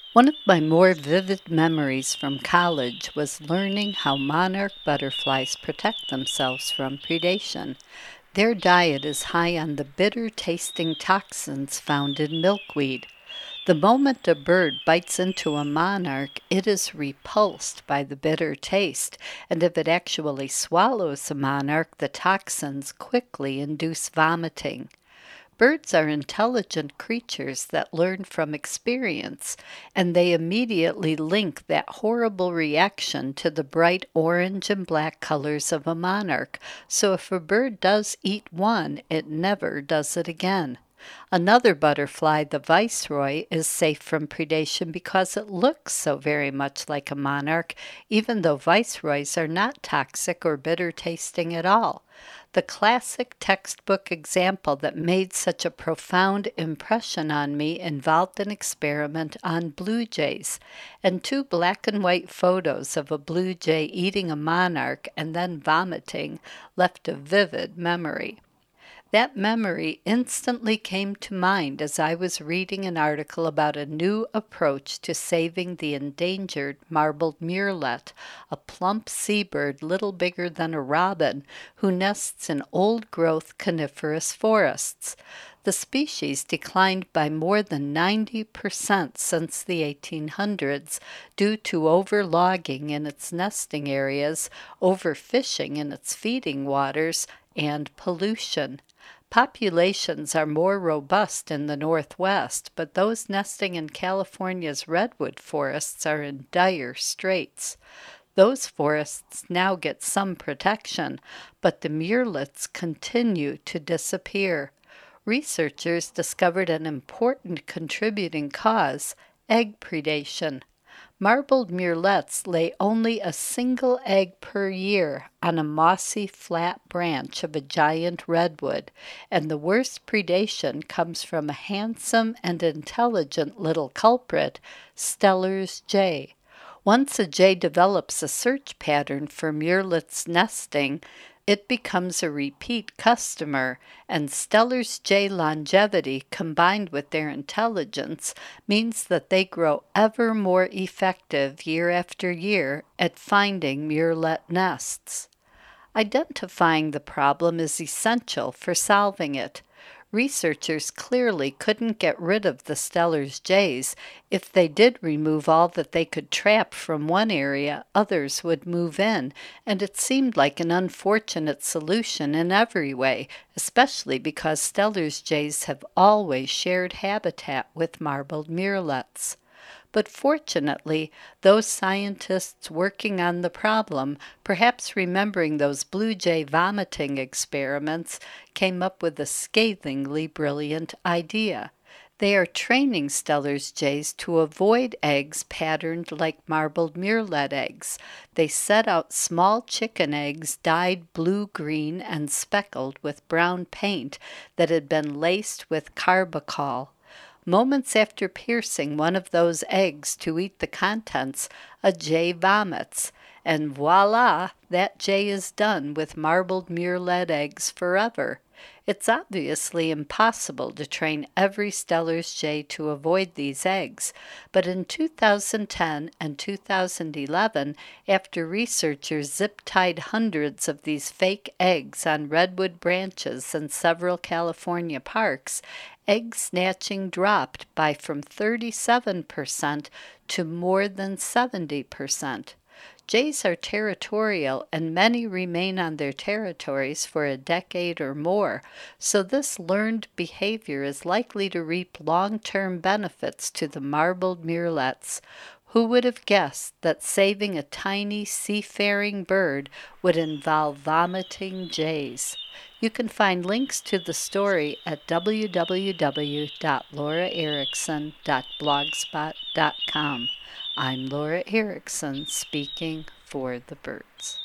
One of my more vivid memories from college was learning how monarch butterflies protect themselves from predation. Their diet is high on the bitter tasting toxins found in milkweed. The moment a bird bites into a monarch, it is repulsed by the bitter taste, and if it actually swallows a monarch, the toxins quickly induce vomiting. Birds are intelligent creatures that learn from experience, and they immediately link that horrible reaction to the bright orange and black colors of a monarch. So if a bird does eat one, it never does it again. Another butterfly, the viceroy, is safe from predation because it looks so very much like a monarch, even though viceroys are not toxic or bitter tasting at all. The classic textbook example that made such a profound impression on me involved an experiment on blue jays, and two black and white photos of a blue jay eating a monarch and then vomiting left a vivid memory. That memory instantly came to mind as I was reading an article about a new approach to saving the endangered marbled murrelet, a plump seabird little bigger than a robin who nests in old-growth coniferous forests. The species declined by more than 90% since the 1800s due to overlogging in its nesting areas, overfishing in its feeding waters, and pollution. Populations are more robust in the Northwest, but those nesting in California's redwood forests are in dire straits. Those forests now get some protection, but the murrelets continue to disappear. Researchers discovered an important contributing cause: egg predation. Marbled murrelets lay only a single egg per year on a mossy flat branch of a giant redwood, and the worst predation comes from a handsome and intelligent little culprit, Steller's jay. Once a jay develops a search pattern for murrelets nesting, it becomes a repeat customer, and Steller's jay longevity combined with their intelligence means that they grow ever more effective year after year at finding murrelet nests. Identifying the problem is essential for solving it. Researchers clearly couldn't get rid of the Steller's jays. If they did remove all that they could trap from one area, others would move in, and it seemed like an unfortunate solution in every way, especially because Steller's jays have always shared habitat with marbled murrelets. But fortunately, those scientists working on the problem, perhaps remembering those blue jay vomiting experiments, came up with a scathingly brilliant idea. They are training Steller's jays to avoid eggs patterned like marbled murrelet eggs. They set out small chicken eggs dyed blue-green and speckled with brown paint that had been laced with carbachol. Moments after piercing one of those eggs to eat the contents, a jay vomits, and voila, that jay is done with marbled murrelet eggs forever. It's obviously impossible to train every Steller's jay to avoid these eggs, but in 2010 and 2011, after researchers zip-tied hundreds of these fake eggs on redwood branches in several California parks, egg snatching dropped by from 37% to more than 70%. Jays are territorial, and many remain on their territories for a decade or more, so this learned behavior is likely to reap long-term benefits to the marbled murrelets. Who would have guessed that saving a tiny seafaring bird would involve vomiting jays? You can find links to the story at www.lauraerickson.blogspot.com. I'm Laura Erickson, speaking for the birds.